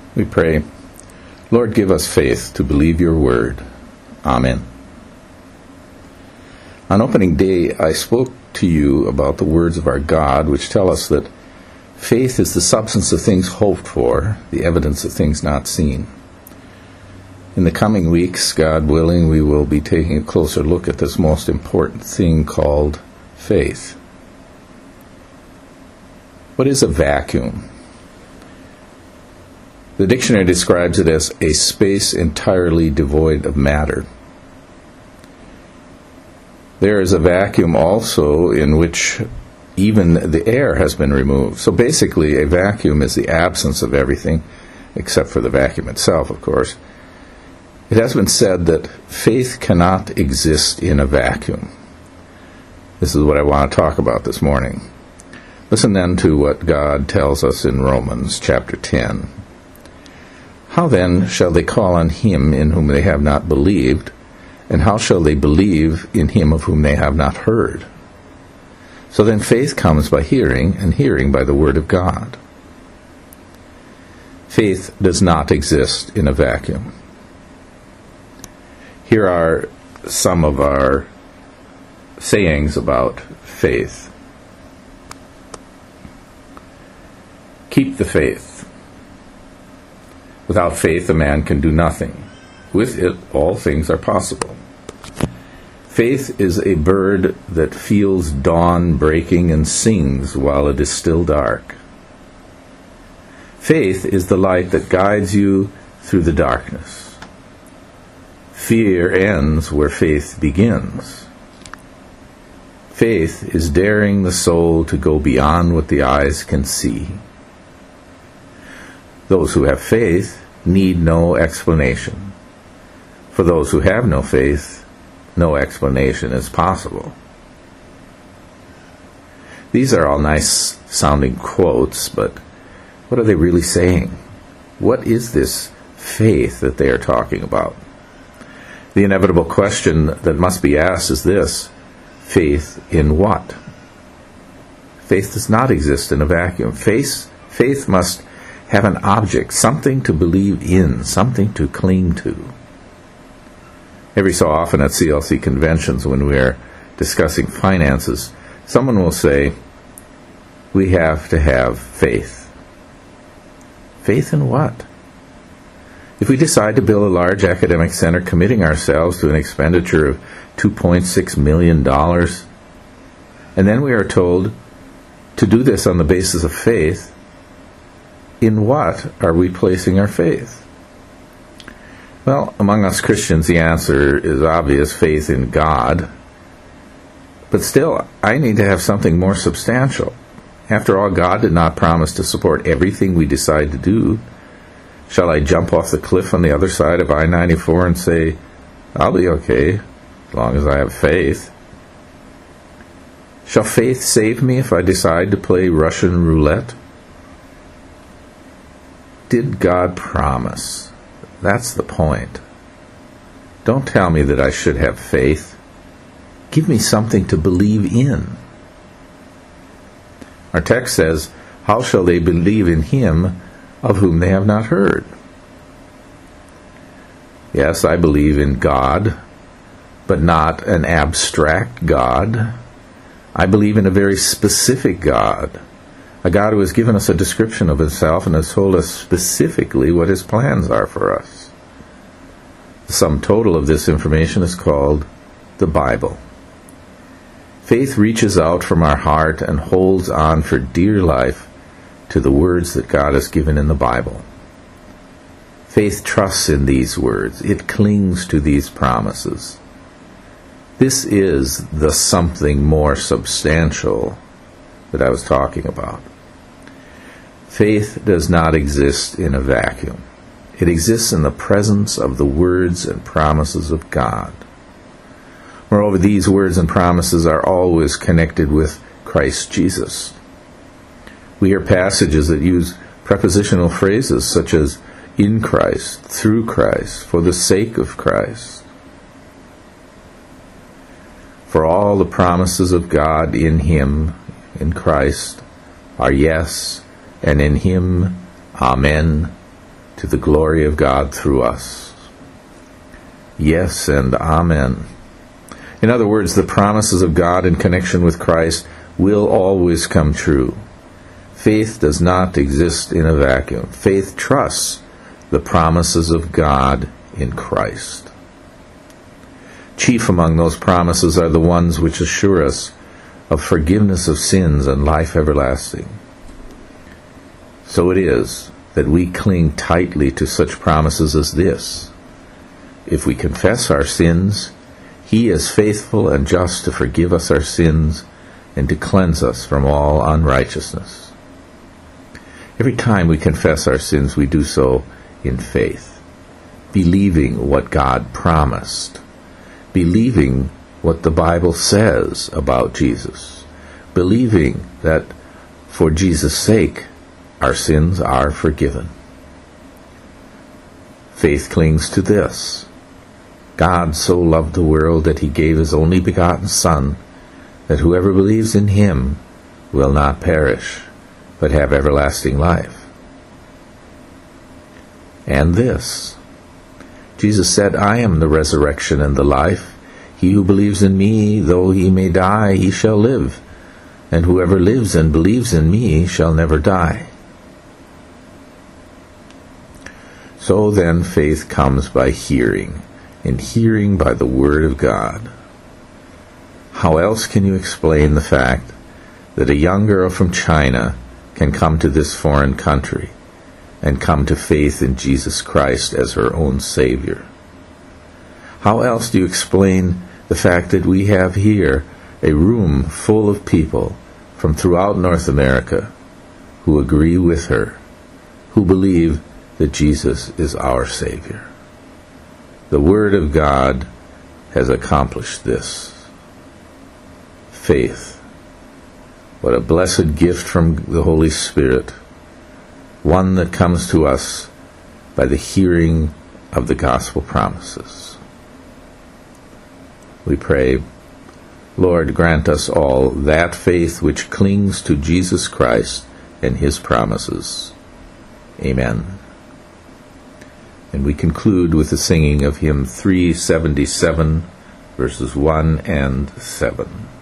We pray, Lord, give us faith to believe your word. Amen. On opening day, I spoke to you about the words of our God, which tell us that faith is the substance of things hoped for, the evidence of things not seen. In the coming weeks, God willing, we will be taking a closer look at this most important thing called faith. What is a vacuum? The dictionary describes it as a space entirely devoid of matter. There is a vacuum also in which even the air has been removed. So basically, a vacuum is the absence of everything, except for the vacuum itself, of course. It has been said that faith cannot exist in a vacuum. This is what I want to talk about this morning. Listen then to what God tells us in Romans chapter 10. How then shall they call on him in whom they have not believed? And how shall they believe in him of whom they have not heard? So then faith comes by hearing, and hearing by the word of God. Faith does not exist in a vacuum. Here are some of our sayings about faith. Keep the faith. Without faith, a man can do nothing. With it, all things are possible. Faith is a bird that feels dawn breaking and sings while it is still dark. Faith is the light that guides you through the darkness. Fear ends where faith begins. Faith is daring the soul to go beyond what the eyes can see. Those who have faith need no explanation. For those who have no faith, no explanation is possible. These are all nice sounding quotes, but what are they really saying? What is this faith that they are talking about? The inevitable question that must be asked is this: faith in what? Faith does not exist in a vacuum. Faith must have an object, something to believe in, something to cling to. Every so often at CLC conventions, when we are discussing finances, someone will say, we have to have faith. Faith in what? If we decide to build a large academic center, committing ourselves to an expenditure of $2.6 million, and then we are told to do this on the basis of faith, in what are we placing our faith? Well, among us Christians, the answer is obvious: faith in God. But still, I need to have something more substantial. After all, God did not promise to support everything we decide to do. Shall I jump off the cliff on the other side of I-94 and say, I'll be okay, as long as I have faith? Shall faith save me if I decide to play Russian roulette? Did God promise? That's the point. Don't tell me that I should have faith. Give me something to believe in. Our text says, how shall they believe in him of whom they have not heard? Yes, I believe in God, but not an abstract God. I believe in a very specific God. A God who has given us a description of himself and has told us specifically what his plans are for us. The sum total of this information is called the Bible. Faith reaches out from our heart and holds on for dear life to the words that God has given in the Bible. Faith trusts in these words. It clings to these promises. This is the something more substantial that I was talking about. Faith does not exist in a vacuum. It exists in the presence of the words and promises of God. Moreover, these words and promises are always connected with Christ Jesus. We hear passages that use prepositional phrases such as in Christ, through Christ, for the sake of Christ. For all the promises of God in him, in Christ, are yes, and in him, amen, to the glory of God through us. Yes and amen. In other words, the promises of God in connection with Christ will always come true. Faith does not exist in a vacuum. Faith trusts the promises of God in Christ. Chief among those promises are the ones which assure us of forgiveness of sins and life everlasting. So it is that we cling tightly to such promises as this. If we confess our sins, He is faithful and just to forgive us our sins and to cleanse us from all unrighteousness. Every time we confess our sins, we do so in faith, believing what God promised, believing what the Bible says about Jesus, believing that for Jesus' sake our sins are forgiven. Faith clings to this. God so loved the world that He gave His only begotten Son, that whoever believes in Him will not perish, but have everlasting life. And this, Jesus said, I am the resurrection and the life. He who believes in me, though he may die, he shall live. And whoever lives and believes in me shall never die. So then faith comes by hearing, and hearing by the Word of God. How else can you explain the fact that a young girl from China can come to this foreign country and come to faith in Jesus Christ as her own Savior? How else do you explain the fact that we have here a room full of people from throughout North America who agree with her, who believe that Jesus is our Savior? The Word of God has accomplished this. Faith. What a blessed gift from the Holy Spirit, one that comes to us by the hearing of the gospel promises. We pray, Lord, grant us all that faith which clings to Jesus Christ and His promises. Amen. And we conclude with the singing of hymn 377, verses 1 and 7.